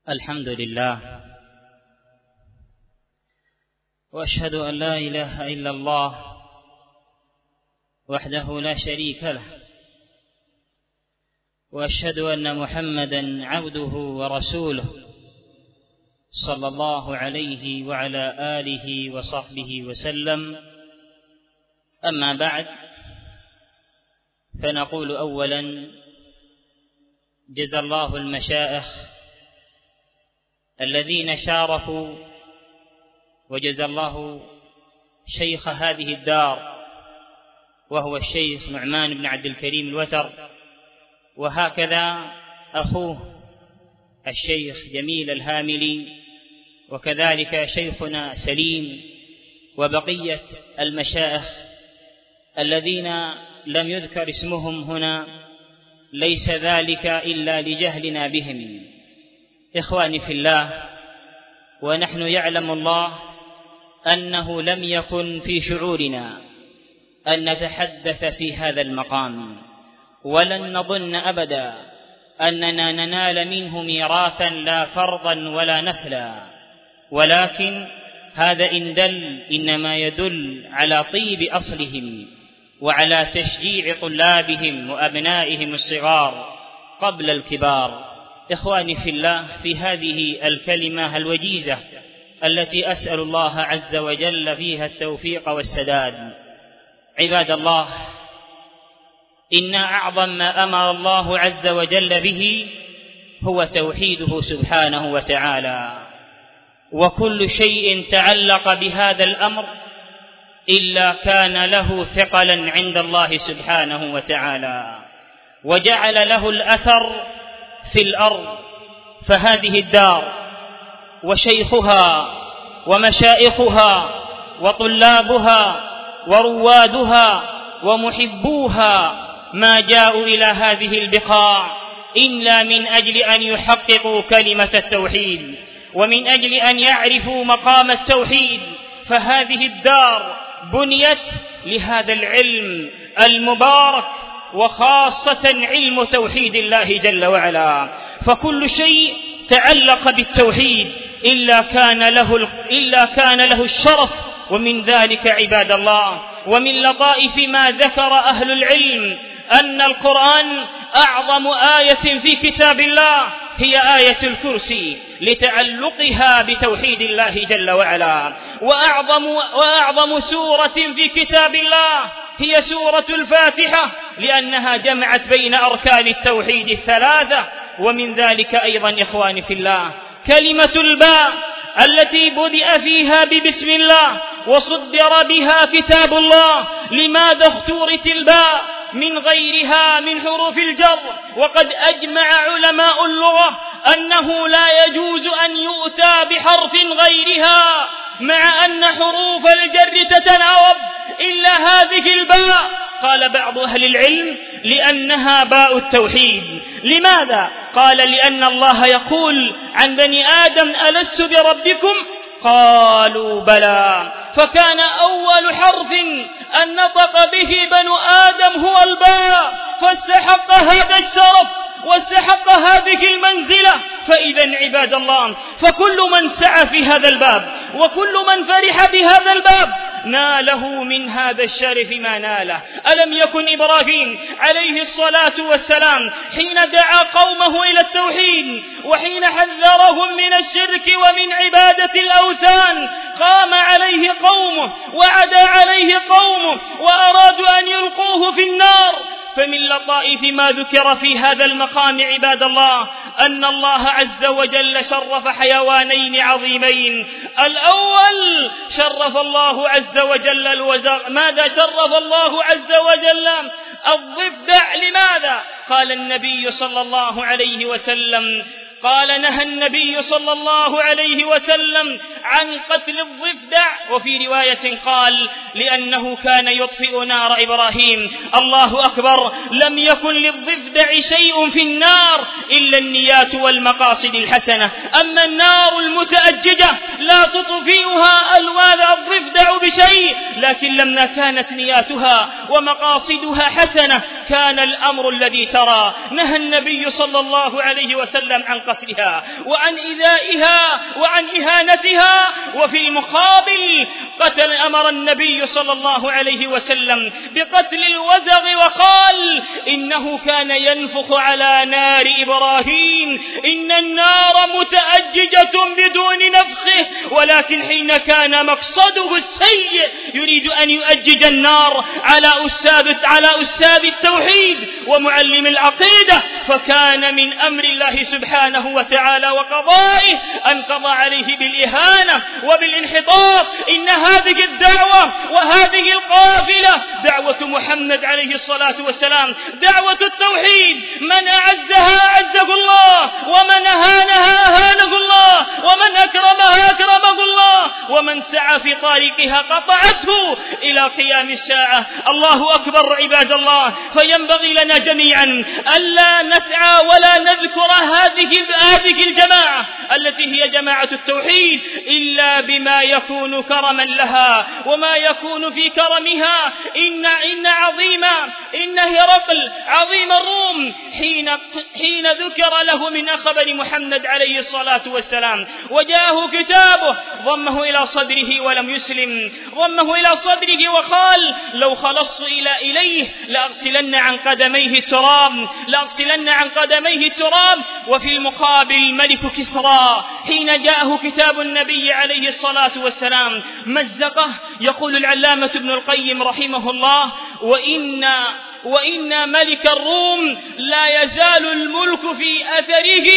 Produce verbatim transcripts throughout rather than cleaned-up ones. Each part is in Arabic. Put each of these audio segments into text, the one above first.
الحمد لله، وأشهد أن لا إله إلا الله وحده لا شريك له، وأشهد أن محمدًا عبده ورسوله صلى الله عليه وعلى آله وصحبه وسلم. أما بعد، فنقول أولاً: جزى الله المشايخ الذين شاركوا، وجزى الله شيخ هذه الدار وهو الشيخ نعمان بن عبد الكريم الوتر، وهكذا أخوه الشيخ جميل الهاملي، وكذلك شيخنا سليم، وبقية المشايخ الذين لم يذكر اسمهم هنا، ليس ذلك إلا لجهلنا بهم. إخواني في الله، ونحن يعلم الله أنه لم يكن في شعورنا أن نتحدث في هذا المقام، ولن نظن أبدا أننا ننال منه ميراثا لا فرضا ولا نفلا، ولكن هذا إن دل إنما يدل على طيب أصلهم وعلى تشجيع طلابهم وأبنائهم الصغار قبل الكبار. إخواني في الله، في هذه الكلمة الوجيزة التي أسأل الله عز وجل فيها التوفيق والسداد، عباد الله، إن أعظم ما أمر الله عز وجل به هو توحيده سبحانه وتعالى، وكل شيء تعلق بهذا الأمر إلا كان له ثقلا عند الله سبحانه وتعالى، وجعل له الأثر في الأرض. فهذه الدار وشيخها ومشائخها وطلابها وروادها ومحبوها ما جاءوا إلى هذه البقاع إلا من أجل أن يحققوا كلمة التوحيد، ومن أجل أن يعرفوا مقام التوحيد. فهذه الدار بنيت لهذا العلم المبارك، وخاصة علم توحيد الله جل وعلا. فكل شيء تعلق بالتوحيد إلا كان له إلا كان له الشرف. ومن ذلك عباد الله، ومن لطائف ما ذكر أهل العلم، أن القرآن أعظم آية في كتاب الله هي آية الكرسي لتعلقها بتوحيد الله جل وعلا، وأعظم, وأعظم سورة في كتاب الله هي سورة الفاتحة لأنها جمعت بين أركان التوحيد الثلاثة. ومن ذلك أيضا إخواني في الله كلمة الباء التي بدأ فيها ببسم الله وصدر بها كتاب الله. لماذا اختورت الباء من غيرها من حروف الجر؟ وقد أجمع علماء اللغة أنه لا يجوز أن يؤتى بحرف غيرها، مع أن حروف الجر تتناوب إلا هذه الباء. قال بعض أهل العلم: لأنها باء التوحيد. لماذا؟ قال: لأن الله يقول عن بني آدم: ألست بربكم؟ قالوا بلى. فكان أول حرف أن نطق به بنو آدم هو الباء، فاستحق هذا الشرف واستحق هذه المنزلة. فإذا عباد الله، فكل من سعى في هذا الباب وكل من فرح بهذا الباب ناله من هذا الشرف ما ناله. ألم يكن إبراهيم عليه الصلاة والسلام حين دعا قومه إلى التوحيد وحين حذرهم من الشرك ومن عبادة الأوثان، قام عليه قومه وعدا عليه قومه وأرادوا أن يلقوه في النار. فمن لطائف ما ذكر في هذا المقام عباد الله أن الله عز وجل شرف حيوانين عظيمين. الأول شرف الله عز وجل الوزغ. ماذا شرف الله عز وجل؟ الضفدع. لماذا؟ قال النبي صلى الله عليه وسلم قال نهى النبي صلى الله عليه وسلم عن قتل الضفدع، وفي رواية قال لأنه كان يطفئ نار إبراهيم. الله أكبر. لم يكن للضفدع شيء في النار إلا النيات والمقاصد الحسنة. أما النار المتأججة لا تطفئها ألوان الضفدع بشيء، لكن لما كانت نياتها ومقاصدها حسنة كان الأمر الذي ترى. نهى النبي صلى الله عليه وسلم عن قتلها وعن إيذائها وعن إهانتها، وفي المقابل قتل أمر النبي صلى الله عليه وسلم بقتل الوزغ، وقال إنه كان ينفخ على نار إبراهيم، إن النار متأججة بدون نفخه، ولكن حين كان مقصده السيء يريد أن يؤجج النار على أستاذ على أستاذ التوحيد ومعلم العقيدة، فكان من أمر الله سبحانه وتعالى وقضائه أن قضى عليه بالإهانة وبالانحطاط. إن هذه الدعوة وهذه القافلة دعوة محمد عليه الصلاة والسلام، دعوة التوحيد، من أعزها أعزه الله، ومن أهانها أهانه الله، ومن أكرمها أكرمه الله، ومن سعى في طريقها قطعته إلى قيام الساعة. الله أكبر عباد الله. فينبغي لنا جميعا ألا نسعى ولا نذكر هذه هذه الجماعة التي هي جماعة التوحيد إلا بما يكون كرما لها وما يكون في كرمها. إن إن عظيم إن هرقل عظيم الروم حين حين ذكر له من خبر محمد عليه الصلاة والسلام وجاءه كتابه ضمه إلى صدره ولم يسلم، ضمه إلى صدره وقال لو خلصت إلى إليه لأغسلن عن قدميه التراب لأغسلن عن قدميه التراب. وفي المقابل ملك كسرى حين جاءه كتاب النبي عليه الصلاة والسلام مزقه. يقول العلامة ابن القيم رحمه الله: وإن وإن ملك الروم لا يزال الملك في أثره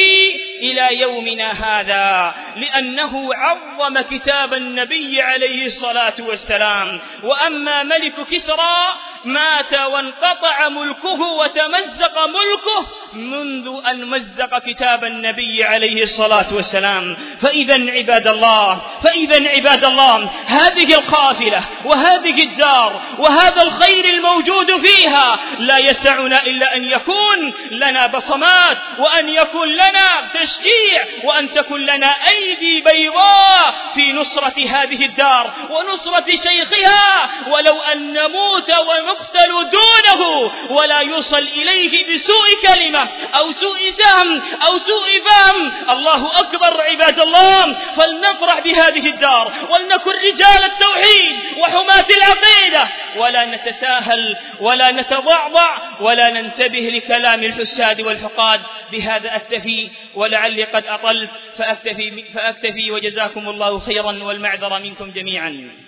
إلى يومنا هذا، لأنه عظم كتاب النبي عليه الصلاة والسلام. وأما ملك كسرى مات وانقطع ملكه وتمزق ملكه منذ أن مزق كتاب النبي عليه الصلاة والسلام. فإذا عباد الله فإذا عباد الله هذه القافلة وهذه الدار وهذا الخير الموجود فيها لا يسعنا إلا أن يكون لنا بصمات، وأن يكون لنا تشجيع، وأن تكون لنا أيدي بيضاء في نصرة هذه الدار ونصرة شيخها، ولو أن نموت ونقتل دونه ولا يوصل إليه بسوء كلمة أو سوء سهم أو سوء فهم. الله أكبر عباد الله. فلنفرح بهذه الدار ولنكن رجال التوحيد وحماة العقيدة، ولا نتساهل ولا نتضعضع ولا ننتبه لكلام الحساد والحقاد. بهذا أكتفي، ولعلي قد أطلت فأكتفي, فأكتفي وجزاكم الله خيرا والمعذرة منكم جميعا.